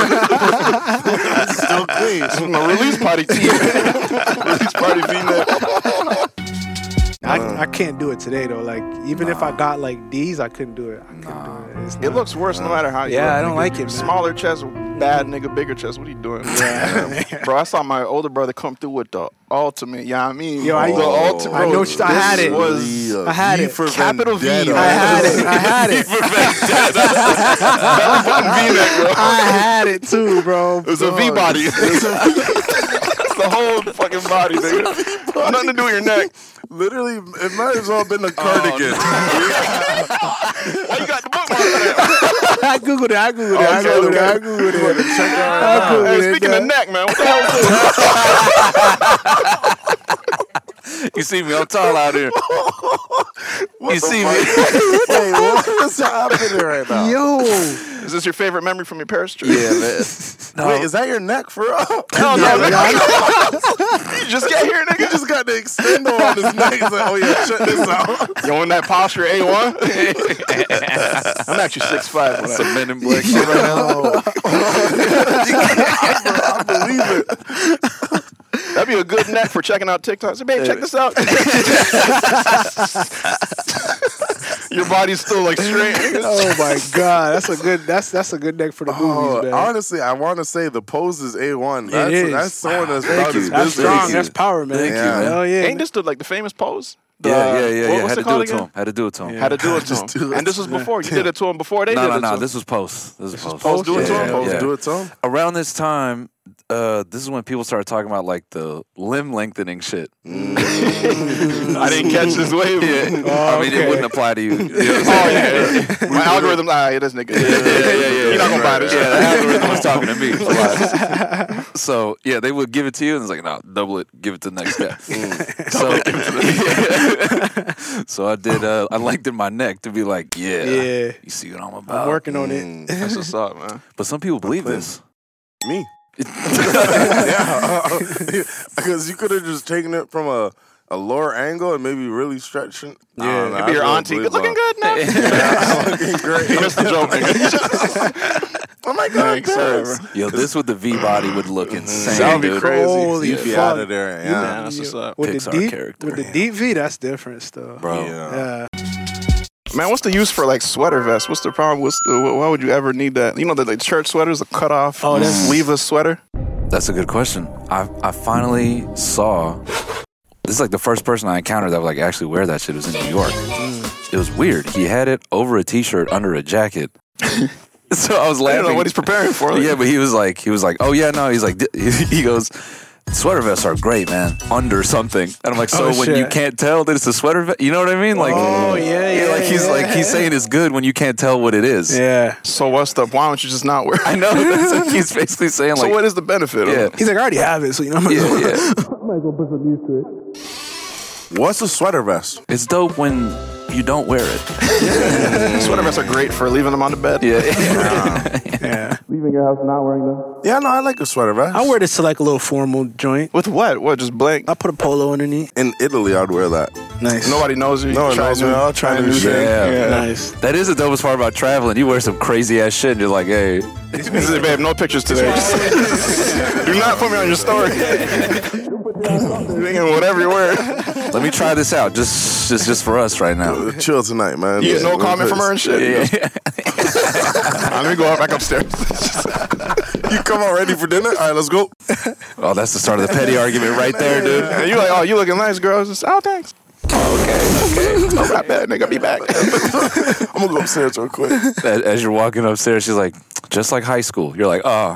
Still clean. This is my release party tee. Release party V-neck. I can't do it today though. Like even if I got like D's, I couldn't do it. I couldn't do it. It's It not- looks worse no matter how you Yeah, look, I don't nigga. like it, man. Smaller chest, bad nigga, bigger chest. What are you doing? Bro, I saw my older brother come through with the ultimate, yeah, I mean. Yo, I- the ultimate. I know what you- I had it. Was I had it. capital V. Vendetta. I had it. I had it. Belly button V-neck, bro. I had it too, bro. It was a V-body. It's the whole whole fucking body, nigga. Nothing to do with your neck. Literally, it might as well have been a cardigan. Why you got the bookmark there? I googled it. I googled it. Hey, speaking of neck, man, what the hell is this? You see me? I'm tall out here. You see me? Hey, what is happening right now? Yo. Is this your favorite memory from your Paris trip? Yeah, man. No. Wait, is that your neck for real? Hell no, nigga. You just get here, nigga. He just got the extender on his neck. He's like, oh yeah, check this out. You in that posture A1? I'm actually 6'5". That's some Men in Black shit right now. I believe it. That'd be a good neck for checking out TikTok. Say, babe, check this out. Your body's still like straight. Oh my god, that's a good neck for the movies, man. Honestly, I want to say the pose is A1. That's someone that's about his That's business. strong. That's power, man. Thank you, man. Hell yeah. Ain't this the famous pose? Yeah. What's Had it to do called it to again? him. Had to do it to him. Had to do it to him. And this was before. You did it to him before they did it to him. No. This was post. This was post. Post do it to him? Post do it to him? Around this time, this is when people started talking about like the limb lengthening shit. I didn't catch this wave. I mean, it wouldn't apply to you. You know what I'm saying? My algorithm, this nigga. Yeah. You're not gonna buy this shit. Yeah, the algorithm was talking to me. So yeah, they would give it to you, and it's like, no, double it, give it to the next guy. So I did. I lengthened my neck to be like, yeah. You see what I'm about? I'm working on it. That's what's up, man. But some people believe this. Me. Because you could have just taken it from a lower angle and maybe really stretching. Yeah, maybe your auntie. Good looking good now. Looking great. Missed the joke, nigga. Oh my god, Yo, this with the V body would look insane, That would be dude. crazy. Holy You'd be fuck. out of there. Yeah. Nah, that's what's up. With Pixar the deep, character. with the deep V, that's different stuff. Bro. Yeah. Man, what's the use for like sweater vests? What's the problem? Why would you ever need that? You know the church sweaters, the cut off sleeveless sweater. That's a good question. I finally saw. This is like the first person I encountered that would like actually wear that shit. It was in New York. It was weird. He had it over a t-shirt under a jacket. So I was laughing. I don't know what he's preparing for. Yeah, but he was like, oh yeah, no. He's like, he goes, sweater vests are great, man. Under something, and I'm like, so when you can't tell that it's a sweater vest, you know what I mean? Like, he's saying it's good when you can't tell what it is. Yeah. So what's the? Why don't you just not wear it? I know. That's what he's basically saying. So Like, what is the benefit? Yeah. Of it? He's like, I already have it, so you know, I might as well put some use to it. What's a sweater vest? It's dope when you don't wear it. Sweater vests are great for leaving them on the bed. Yeah. Yeah. Leaving your house and not wearing them. Yeah, no, I like a sweater vest. I wear this to like a little formal joint. With what? What? Just blank? I put a polo underneath. In Italy, I'd wear that. Nice. Nobody knows you. No one knows me. I'll try new shit. Yeah. Nice. That is the dopest part about traveling. You wear some crazy ass shit and you're like, hey. Babe, no pictures today. Do not put me on your story. Whatever you wear. Let me try this out, just for us right now. Chill tonight, man. You get no comment from her and shit. Yeah. Let me go back upstairs. You come out ready for dinner? All right, let's go. Oh, that's the start of the petty argument right there, dude. And you like, oh, you looking nice, girl. Just, oh, thanks. Okay. All right, bad nigga, be back. I'm gonna go upstairs real quick. As you're walking upstairs, she's like, just like high school. You're like, oh.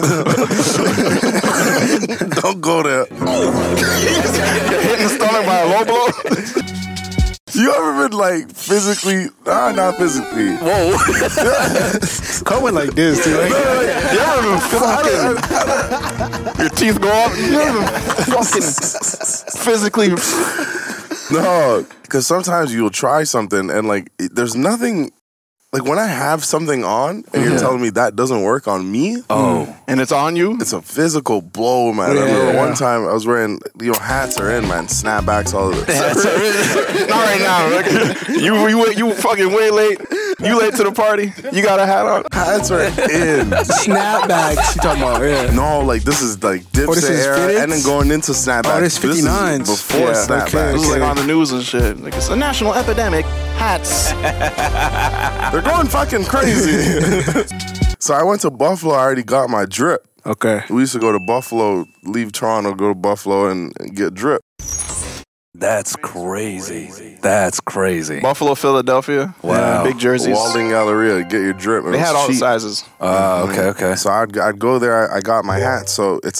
Don't go there. You're hitting the stomach by a low blow. You ever been like physically? Not physically. Whoa. Coming like this, too. Like, You ever been fucking, your teeth go up? You ever been fucking physically? No, because sometimes you'll try something and like there's nothing. Like when I have something on and you're telling me that doesn't work on me, And it's on you? it's a physical blow, man. I remember one time I was wearing, hats are in, man, snapbacks, all of it. Not right now. You fucking way late. You late to the party. You got a hat on. Hats are in. snapbacks. You talking about, yeah. No, like this is like Dipset this is era fitteds? and then going into snapbacks. Oh, this 59s. This is before snapbacks. okay. This is like on the news and shit. Like it's a national epidemic. Hats. They're going fucking crazy. So I went to Buffalo. I already got my drip. Okay. We used to go to Buffalo, leave Toronto, go to Buffalo and get drip. That's crazy. That's crazy. Buffalo, Philadelphia. Wow. Big jerseys. Walden Galleria, get your drip. They had all the sizes. Okay. So I'd go there. I got my hat. So it's like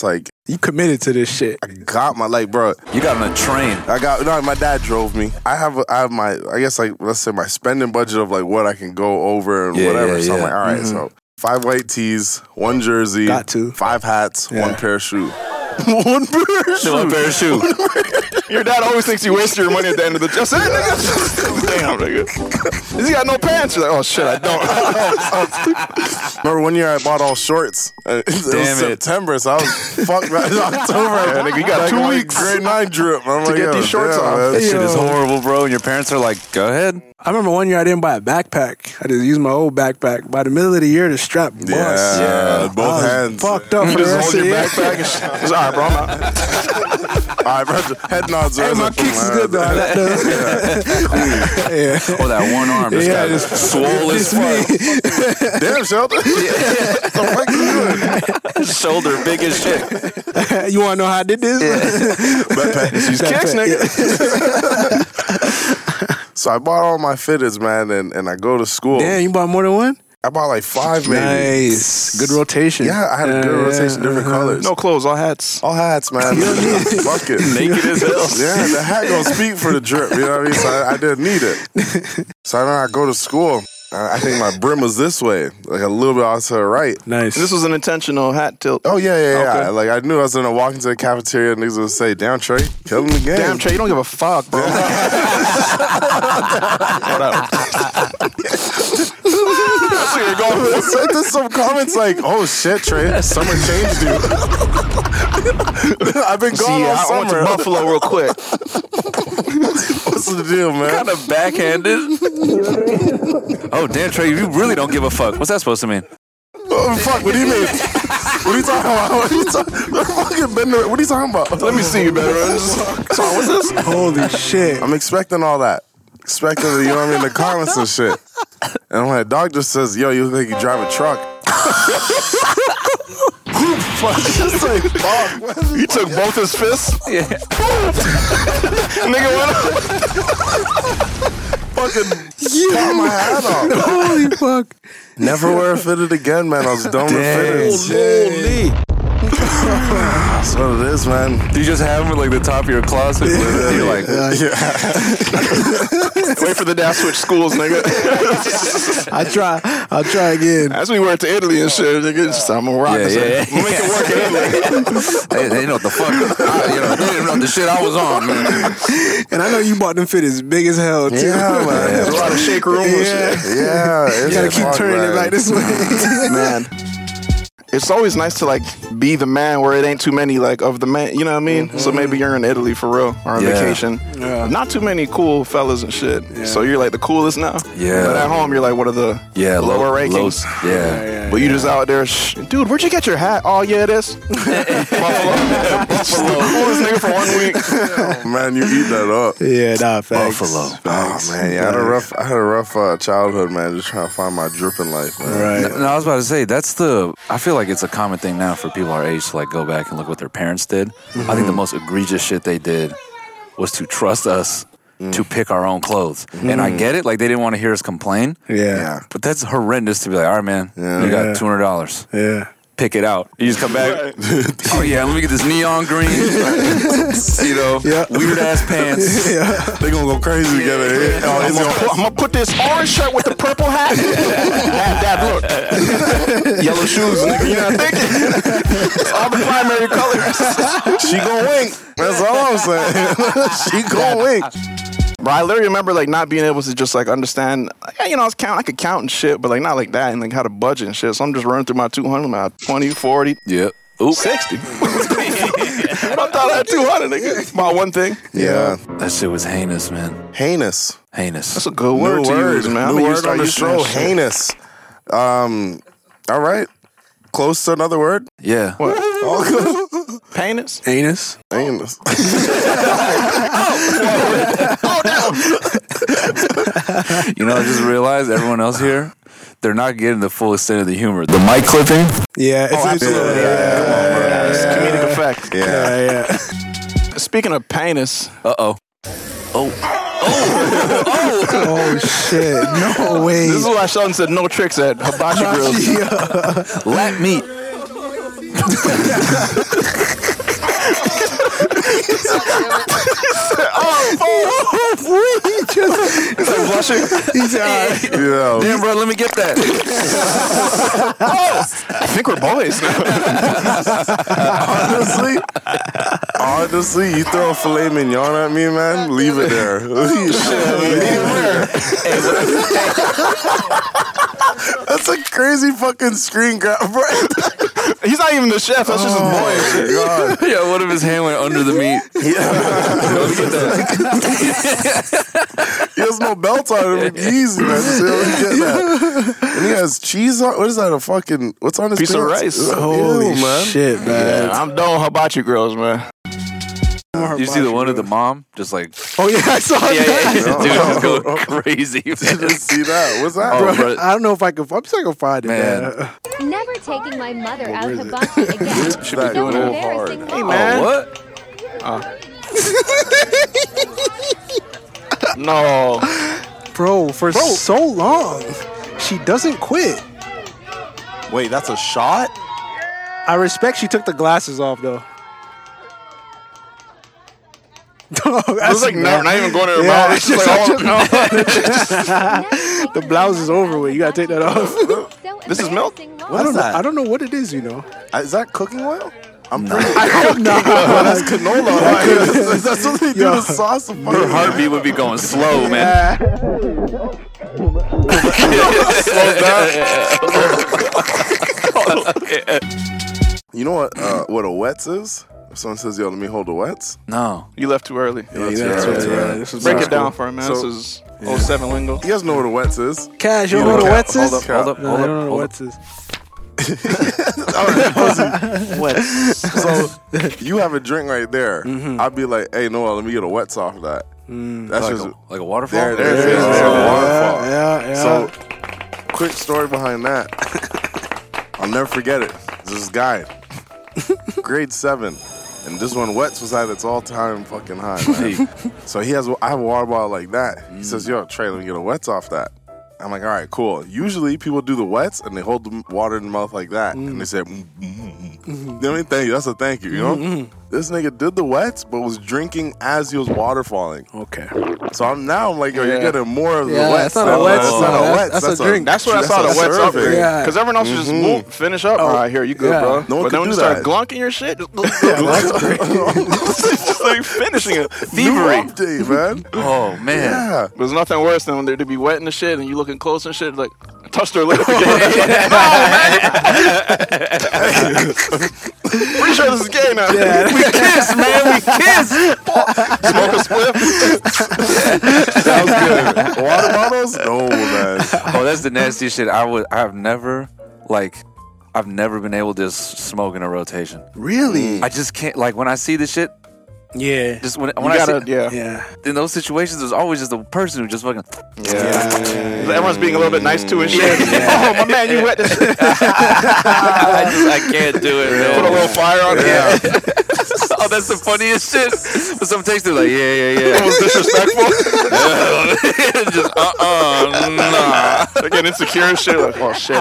You committed to this shit. I got my, like, bro. You got on a train. My dad drove me. I have my, I guess, like, let's say my spending budget of, like, what I can go over and whatever. So I'm like, all right, so 5 white tees, 1 jersey. Got to. 5 hats, 1 pair of shoes. 1 pair of shoes. 1 pair of shoes. Your dad always thinks you wasted your money at the end of the just nigga. Damn, nigga. He got no pants. You're like, oh shit, I don't. Remember one year I bought all shorts? It was September, so I was fucked by October. Yeah, nigga, you got 2 weeks. Grade 9 drip. I'm to like, get these shorts off. Man. That shit is horrible, bro. And your parents are like, go ahead. I remember one year I didn't buy a backpack. I just used my old backpack. By the middle of the year, the strap bust. Yeah, both hands. Fucked up for You the just rest hold of the your year. backpack. It's all right, bro. I'm out. All right, bro. Head nods. Hey, my kicks is good though. Yeah. Oh, that one arm just got swole as fuck. Damn, Shelton. Shoulder big as shit. You want to know how I did this? Backpack. These kicks, nigga. So I bought all my fitteds, man, and I go to school. Damn, you bought more than one? I bought like 5 maybe. Nice. Good rotation. Yeah, I had a good rotation, different colors. No clothes, all hats. All hats, man. Fuck it. Naked as hell. Yeah, the hat gonna speak for the drip. You know what I mean? So I didn't need it. So then I go to school. I think my brim was this way, like a little bit out to the right. Nice. This was an intentional hat tilt. Oh, yeah. Okay. Like, I knew I was going to walk into the cafeteria and niggas would say, damn, Trey, kill him again. Damn, Trey, you don't give a fuck, bro. What up? There's some comments like, oh, shit, Trey, summer changed you. I've been gone all I went to summer. Buffalo real quick. What's the deal, man? Kind of backhanded. Oh, damn, Trey, you really don't give a fuck. What's that supposed to mean? Oh, fuck, what do you mean? What are you talking about? What are you talking about? Let me see you better. So, what's this? Holy shit. I'm expecting all that. Expecting, you know what I mean, the comments and shit. And when a dog just says, yo, you look like you drive a truck. It's like, fuck. You took both his fists? Yeah. Nigga, what? Fucking pop my hat off. Holy fuck. Never wear a fitted again, man. I was done with fitteds. Holy. That's what it is, man. Do you just have them at like the top of your closet? You're like, Wait for the day I switch schools, nigga. I'll try again. That's when we went to Italy and shit. Nigga, I'm gonna rock this. I'm gonna make it work in Italy. they know what the fuck. They didn't know the shit I was on, man. And I know you bought them fit as big as hell, too. Yeah, man. There's a lot of shake room and shit. Yeah. You gotta keep turning it like this way. Man. It's always nice to like be the man where it ain't too many like of the man, you know what I mean? So maybe you're in Italy for real or on vacation. Yeah. Not too many cool fellas and shit. Yeah. So you're like the coolest now. Yeah. But at home you're like one of the lower rankings. Yeah. But you just out there, dude, where'd you get your hat? Oh yeah, this. Buffalo. Coolest nigga for 1 week. Oh, man, you eat that up. Yeah, nah, facts. Buffalo. Oh, man, yeah, I had a rough childhood, man, just trying to find my dripping life, man. Right. No, I was about to say, I feel like it's a common thing now for people our age to like go back and look what their parents did. I think the most egregious shit they did was to trust us to pick our own clothes. And I get it, like they didn't want to hear us complain. Yeah. But that's horrendous to be like, all right, man, you got $200. Yeah. Pick it out. You just come back. Oh yeah, let me get this neon green. Weird ass pants. They gonna go crazy together. I'm gonna put this orange shirt with the purple hat. Dad, look. Yellow shoes, nigga. You're not thinking. All the primary colors. She gonna wink. That's all I'm saying. She gonna wink. Bro, I literally remember like not being able to just like understand. I could count and shit, but like not like that and like how to budget and shit. So I'm just running through my 200, my 20, 40. Yep. Ooh. 60. I thought I had 200, nigga. About one thing. Yeah. That shit was heinous, man. Heinous. Heinous. That's a good word to use, man. New word on the show. Heinous. All right. Close to another word? Yeah. What? Penis? Anus. Heinous. You know, I just realized everyone else here, they're not getting the full extent of the humor. The mic clipping? Yeah. It's Absolutely. Yeah. It's comedic effect. Yeah. Speaking of penis. Oh, shit. No way. This is why Sheldon said no tricks at Hibachi Grills. lat meat. He's like blushing. He's Yeah. Damn, bro, let me get that. I think we're boys now. Honestly, you throw a filet mignon at me, man, leave it there. That's a crazy fucking screen grab, bro. He's not even the chef. That's just his boy. God. Yeah, what if his hand went under the meat? He has no belt on him. Easy, man. Just let me get that. And he has cheese on. What is that? A fucking what's on his Piece of pants? rice. Holy man. shit, man. I'm done with hibachi girls, man. You see the one of the mom? Just like, Oh yeah, I saw that. dude, just going crazy. Did you see that? What's that? Oh, bro. I don't know if I can. I'm just gonna find it, Man. man. Never taking my mother out where is it? hibachi again. Should be doing So it embarrassing hard. Hey, mom. man. What? No. Bro, for so long, she doesn't quit. Wait, that's a shot? I respect she took the glasses off though. Dog, It's like not even going to her mouth. It's just like, the blouse is over with. You gotta take that off. This is milk? I don't know what it is. You know. Is that cooking oil? I'm pretty That's canola oil. That's what they do to sauce. Her heartbeat would be going slow, man. You know what a wets is? If someone says, "Yo, let me hold the wets," No. You left too early. This is Break cool. it down for him, man. So- This is 07 lingo. you guys know what a wets is. Cash, you don't know what a wets is? Hold up. No, I don't know what wets is. So you have a drink right there. I'd be like, "Hey, Noah, let me get a wets off of that." That's Like, just like a waterfall? there. It is. It's a waterfall. Yeah. So, quick story behind that. I'll never forget it. This guy, grade 7, and this one wets was at its all-time fucking high. Man. So I have a water bottle like that. He says, "Yo, Trey, let me get a wets off that." I'm like, "All right, cool." Usually people do the wets and they hold the water in the mouth like that, and they say, You know what I mean? Thank you. That's a thank you. You know. This nigga did the wets, but was drinking as he was waterfalling. Okay. So I'm like, yo, you're getting more of the Yeah, wets. that's not a wets. That's not a wets. That's a drink. That's what I saw the that's a wets up serving. there. Yeah. Because everyone else was just move, finish up. All right, here, you good, Yeah. bro. No one But could then when do you start that. glunking your shit, just That's like finishing it. New Thievery. update, man. Oh, man. Yeah. There's nothing worse than when they be wetting the shit and you looking close and shit, like, touch their lips again. Pretty sure this is gay now. We kiss, man. We kiss. Smoke a spliff. Sounds good. Water bottles? No, man. Oh, that's the nastiest shit. I've never been able to just smoke in a rotation. Really? I just can't, like, when I see this shit, Yeah. just when You I gotta, see, Yeah. in those situations, there's always just a person who just fucking, Everyone's being a little bit nice to and shit. Oh, my man, you wet this shit. I can't do it, man. Put a little fire on it. Yeah. Oh, that's the funniest shit. But some takes it like, yeah. It was disrespectful. Just, nah. They get insecure and shit. Like, oh, shit.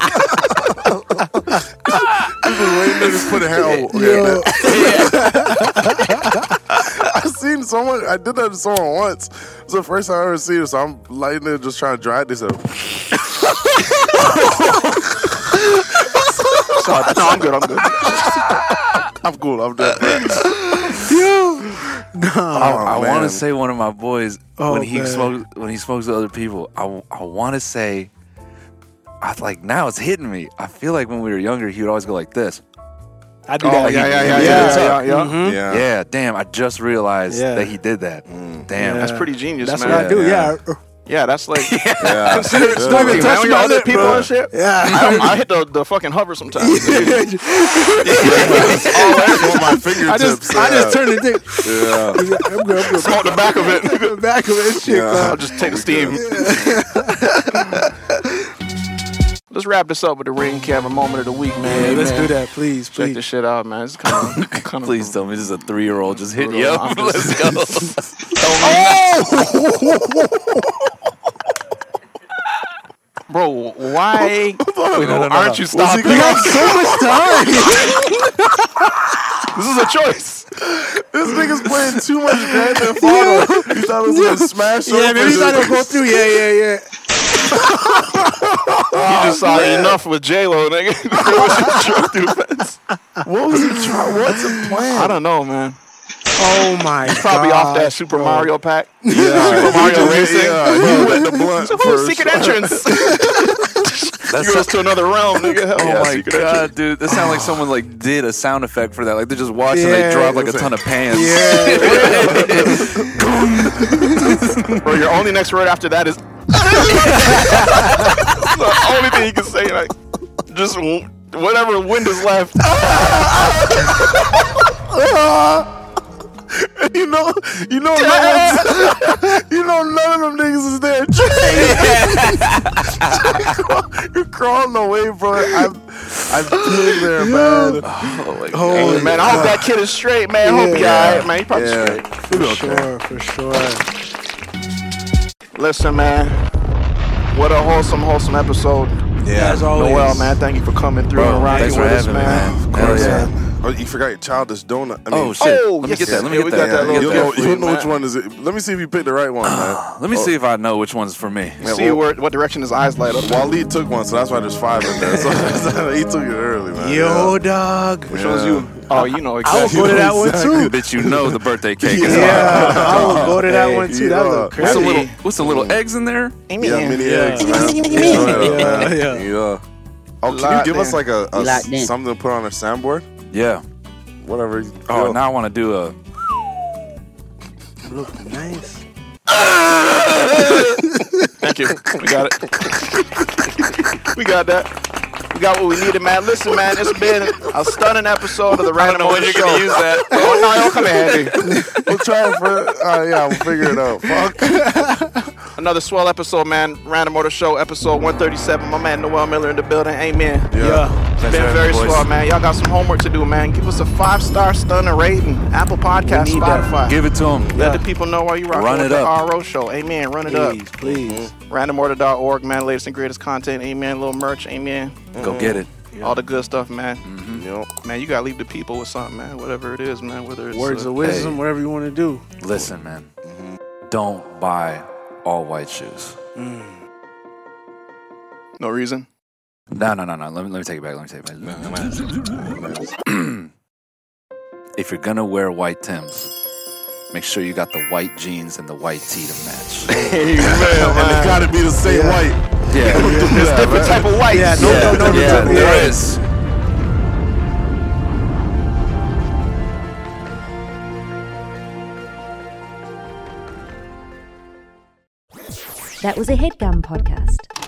Waiting to just put a hand on. I seen someone. I did that to someone once. It was the first time I ever seen it. So I'm lighting it, just trying to dry it. They said, No, I'm good. "I'm cool. I'm dead." I want man. to say one of my boys when he man. smokes with other people. I want to say, now it's hitting me. I feel like when we were younger, he would always go like this. I do Oh, that. yeah. Yeah, damn. I just realized Yeah. that he did that. Damn. That's pretty genius, That's man. what I do. Yeah. Yeah. Yeah, that's like Yeah. consider it Yeah. smoking, man. touch When my you're other lip, people bro. and shit. Yeah. I hit the fucking hover sometimes. On my fingertips. I just turn it. Yeah. I'm good. Smoke the back of it. The back of it. Shit. Yeah. I'll just take the steam. Let's wrap this up with the ring camera moment of the week, man. Yeah, let's man. do that, please. Check Please. this shit out, man. It's kind of Please tell me this is a 3-year-old just hitting you Brutal. up. I'm Let's just- go. Bro, why aren't you stopping? We have so much time. This is a choice. This nigga's playing too much Grand Theft Auto. He thought it was gonna smash. Yeah, maybe he thought it would go through. Yeah. You just saw enough with J-Lo, nigga. What was he trying? What's the plan? I don't know, man. Oh my god. Probably off that Super Mario pack. Yeah, Super Mario Racing. Yeah, he went the blunt So first. secret entrance. That's You goes to another realm, nigga. Hell Oh yeah, my secret god, entrance. dude! That sounds like someone like did a sound effect for that. Like they're just watching, Yeah, they drop like a it's ton of pans. Bro, your only next word after that is. It's the only thing you can say. Like, just whatever wind is left. You know, none of them niggas is there. You're crawling away, bro. I've been there, man. Oh my god! Hey, man, I hope that kid is straight, man. I hope he alright, man. He probably straight. For sure. Listen, man. What a wholesome episode. Yeah, As always. Noel, man, thank you for coming through and rocking thanks for with us, having me, man. man. Of Hell course, yeah. man. Oh, you forgot your childish donut. I mean, Oh shit! Oh, Let me yes, get that. Let me yeah, get we got that. that little you'll Yeah, know, for you'll you, know man. which one is it. Let me see if you picked the right one, man. Let me see if I know which one's for me. See what direction his eyes light up. Waleed took one, so that's why there's 5 in there. So he took it early, man. Yo, dog. Which one's you? Oh, you know I exactly. will go to that one too. Bitch, you know the birthday cake is Yeah, I will go to that one too. That look What's the crazy. what's the little eggs in there? Yeah, mini eggs, man. Yeah. Oh, can you give us like a something to put on a soundboard? Yeah. Whatever. Oh, now I want to do a. Look nice. Thank you. We got it. We got that. We got what we needed, man. Listen, man, it's been a stunning episode of the Random Order Show. You're gonna use that. Oh, no, it'll come in handy. We'll try it for. Yeah, we'll figure it out. Fuck. Another swell episode, man. Random Order Show, episode 137. My man Noel Miller in the building. Amen. Yeah. It's been very swell, man. Y'all got some homework to do, man. Give us a 5-star stunner rating. Apple Podcast, Spotify. Give it to them. Let the people know why you rocking Run with it the up. RO Show. Amen. Run it up. Please. Randomorder.org, man. Latest and greatest content. Amen. Little merch. Amen. Go get it. All the good stuff, man. Yep. Man, you gotta leave the people with something, man. Whatever it is, man. Whether it's Words of wisdom, whatever you want to do. Listen, man. Don't buy all white shoes. no reason. No. Let me take it back. If you're gonna wear white Timbs, make sure you got the white jeans and the white tee to match. And it gotta be the same white. Yeah. There's different type of white. Yeah, no. There is. That was a HeadGum podcast.